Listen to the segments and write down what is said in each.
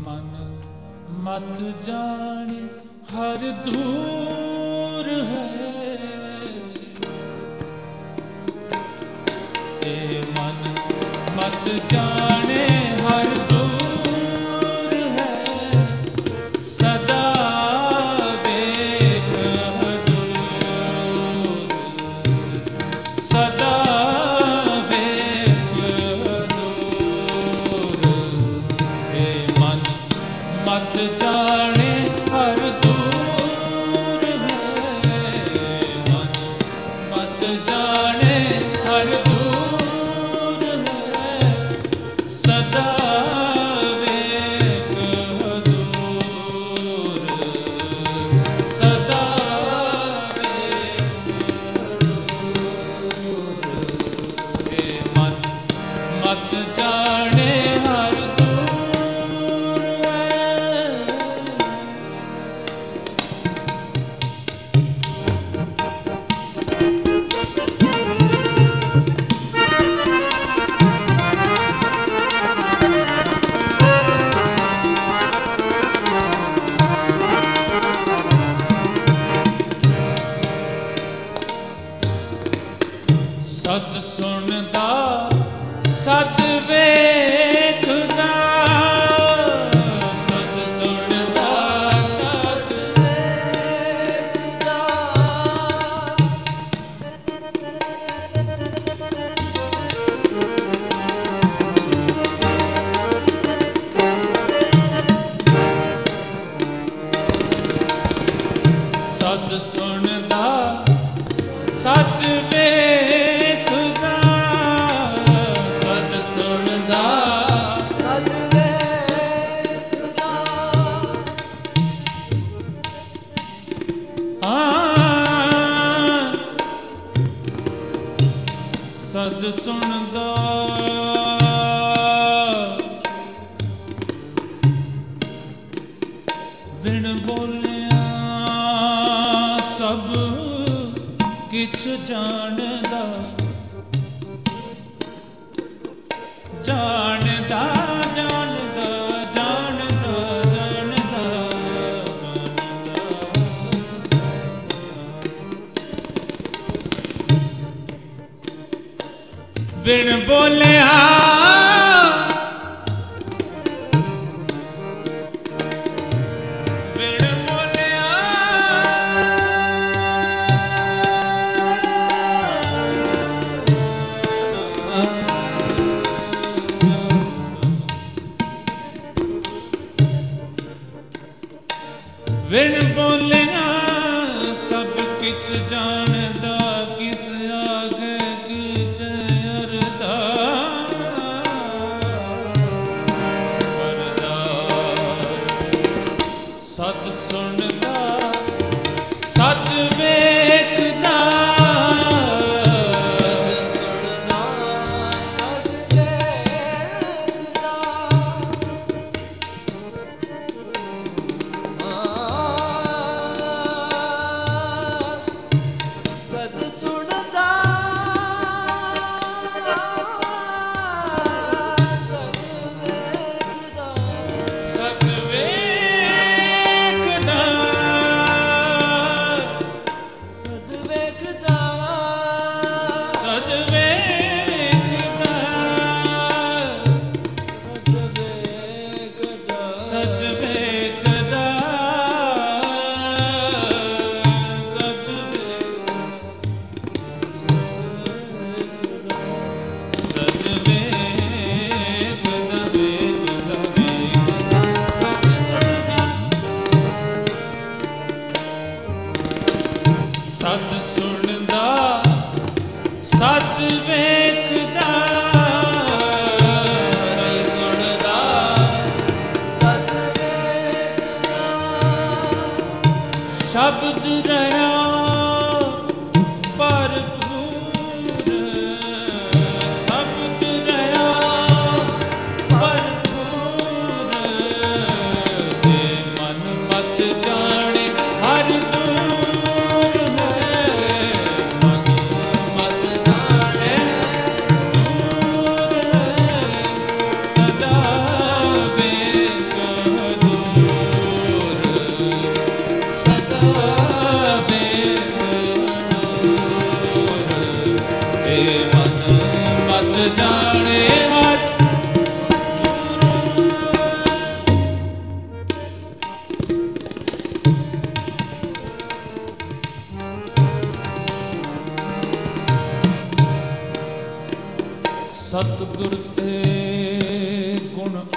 मन मत जाने हर दूर है, ये मन मत जाने हर दूर है, सदा देख दूर, सदा देख दूर, ये मन मत जाने हर दूर है, मन मत जाने हर दूर है, सदा वेख दूर, सदा वेख दूर, हे मन मत जाने हर सत सुनदा सत वेखदा, सत सुनदा सत वेखदा, सत सुनदा सच वेखदा, सत सुनदा सच वेखदा, सत सुनदा बिन बोलिया सब किछ जानदा, जानदा जानदा जानदा जानदा, बिन बोलिया बिन बोलिया सब किछ जानदा, किस आगे कीच अरदा, सत सुनदा सत वेखदा, सुनदा सत वेखदा, सत सुनदा सत वेखदा, सत वेखदा, सत वेखदा, सत वेखदा, सत वेखदा, सत वेखदा, सत सत सुनदा सच वेखदा, सुनदा सच वेखदा, शब्द रहा भरपूर, शब्द रहा भरपूर, हे मन मत जाने हर दूर है, मन मत जाने दूर है, सदा वेख दूर,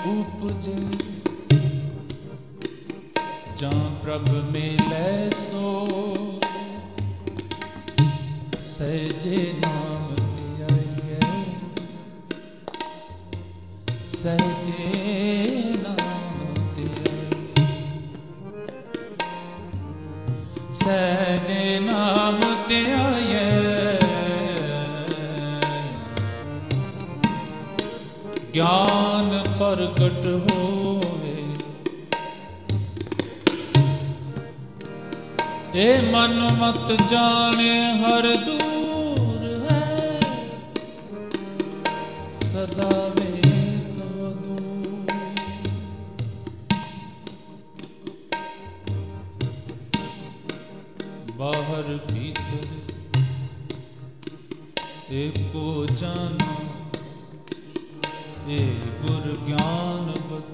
उपजे जा प्रभ मिलै सो सहजे नाम धियाइए सहजे नाम धियाइए सहजे नाम धियाइए ज्ञान प्रगट होए ए मन मत जाने हर दूर है सदा वेग दूर बाहर भीतर एको जानो ए गुर ज्ञान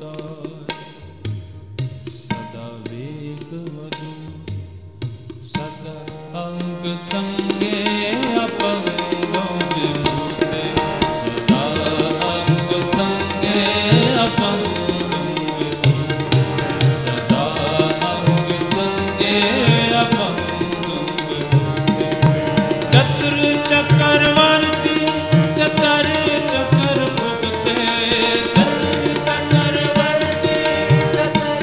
बताए सदा वेग वधु सदा अंग संगे अपंगों विमुक्ते सदा अंग संगे अपंगों विमुक्ते सदा अंग संगे अपंगों विमुक्ते चतुर चक्रवर्ती चतर चक्र भुगते चतुर चक्रवर्ती चतर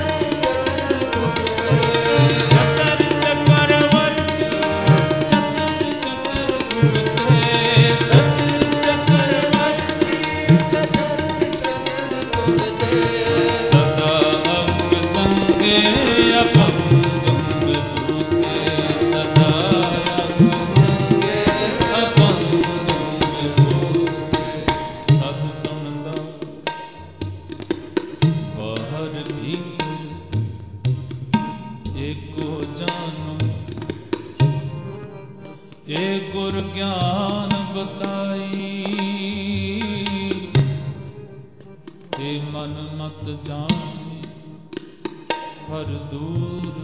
चक्र भुगते चतर चक्र भुगते चतर चक्र भुगते सदा अंग संगे अपंगं विभूते सदा अंग संगे अपंगं विभूते सद सुनदा बाहर भीतर एको जानो ए गुर ज्ञान बताई ए मन मत जाने हर दूर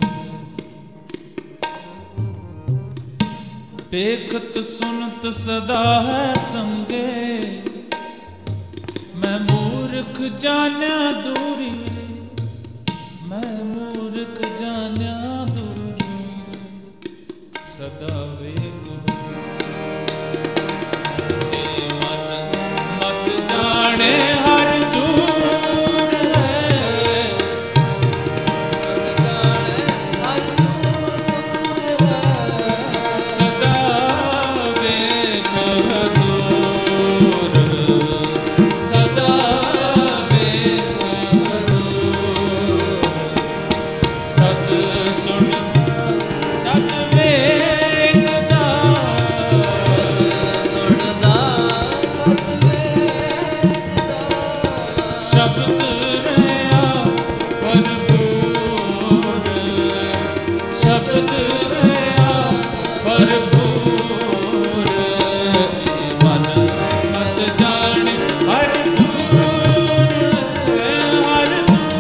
देखत सुनत सदा है संगे मैं मूर्ख जान्या दूरी मैं मूर्ख जान्या दूरी सदा वेग ए मन मत जाने हर दूर है सदा वेग दूर सदा वेग दूर सत सुन सत वेग दा सुनदा सत वेग दा शब्द रहा भरपूर शब्द रहा भरपूर मन मत जाने हर दूर हर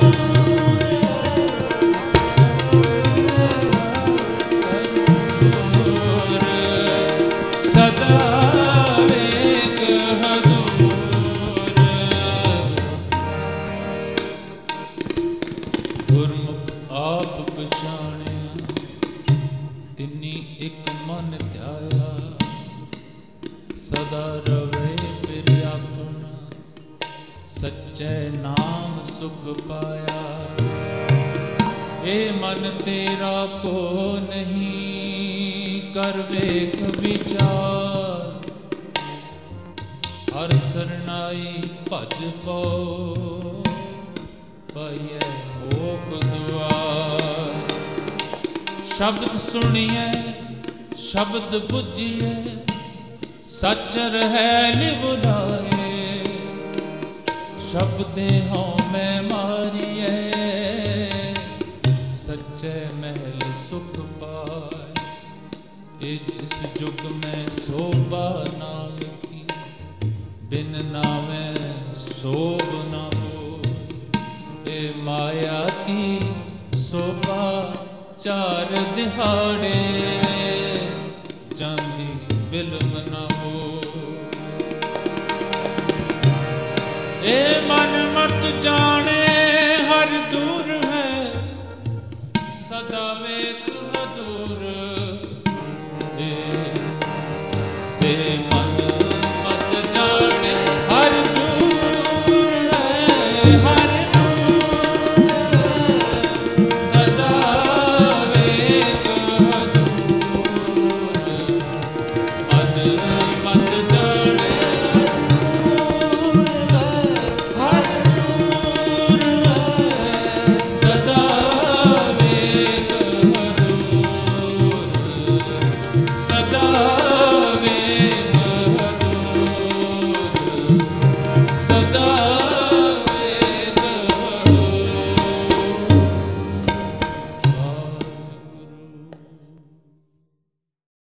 दूर सदा वेग हदूर गुरमुख आप पछाणिया तिन्नी एक मन ध्याया सदा रवे फिर अपना सच्चे नाम सुख पाया ए मन तेरा को नहीं कर वेख विचार हर सरनाई भज पाओ पाइए मोख द्वार शब्द सुनिए शब्द बुझिए सच रहे लिवलाए शब्दे हों मैं मारिए सच्चे महल सुख पाए इस जुग में शोभा नाम की बिन नामे शोभ न हो ए माया की शोभा चार दिहाड़े जांदी बिल्म न हो ए मन मत जान ਸਦਾ ਵੇਖ